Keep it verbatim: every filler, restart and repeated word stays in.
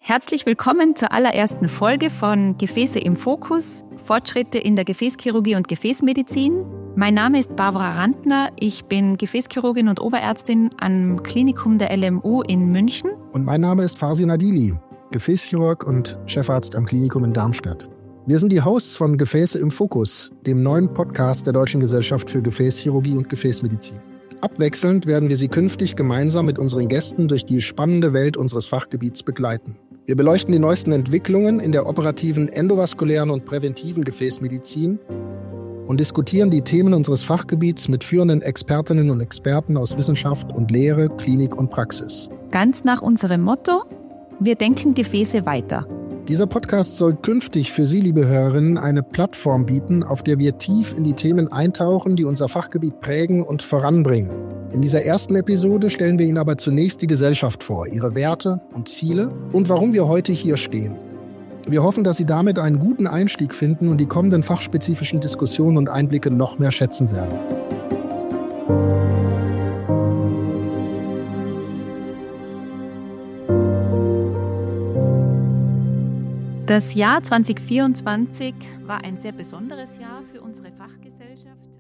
Herzlich willkommen zur allerersten Folge von Gefäße im Fokus, Fortschritte in der Gefäßchirurgie und Gefäßmedizin. Mein Name ist Barbara Rantner, ich bin Gefäßchirurgin und Oberärztin am Klinikum der L M U in München. Und mein Name ist Farzin Adili, Gefäßchirurg und Chefarzt am Klinikum in Darmstadt. Wir sind die Hosts von Gefäße im Fokus, dem neuen Podcast der Deutschen Gesellschaft für Gefäßchirurgie und Gefäßmedizin. Abwechselnd werden wir Sie künftig gemeinsam mit unseren Gästen durch die spannende Welt unseres Fachgebiets begleiten. Wir beleuchten die neuesten Entwicklungen in der operativen, endovaskulären und präventiven Gefäßmedizin und diskutieren die Themen unseres Fachgebiets mit führenden Expertinnen und Experten aus Wissenschaft und Lehre, Klinik und Praxis. Ganz nach unserem Motto: Wir denken Gefäße weiter. Dieser Podcast soll künftig für Sie, liebe Hörerinnen, eine Plattform bieten, auf der wir tief in die Themen eintauchen, die unser Fachgebiet prägen und voranbringen. In dieser ersten Episode stellen wir Ihnen aber zunächst die Gesellschaft vor, ihre Werte und Ziele und warum wir heute hier stehen. Wir hoffen, dass Sie damit einen guten Einstieg finden und die kommenden fachspezifischen Diskussionen und Einblicke noch mehr schätzen werden. Das Jahr zwanzig vierundzwanzig war ein sehr besonderes Jahr für unsere Fachgesellschaft.